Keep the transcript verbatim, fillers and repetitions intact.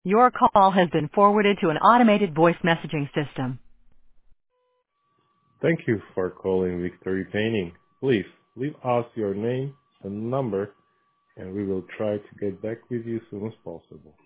Your call has been forwarded to an automated voice messaging system. Thank you for calling Victory Painting. Please leave us your name and number, and we will try to get back with you as soon as possible.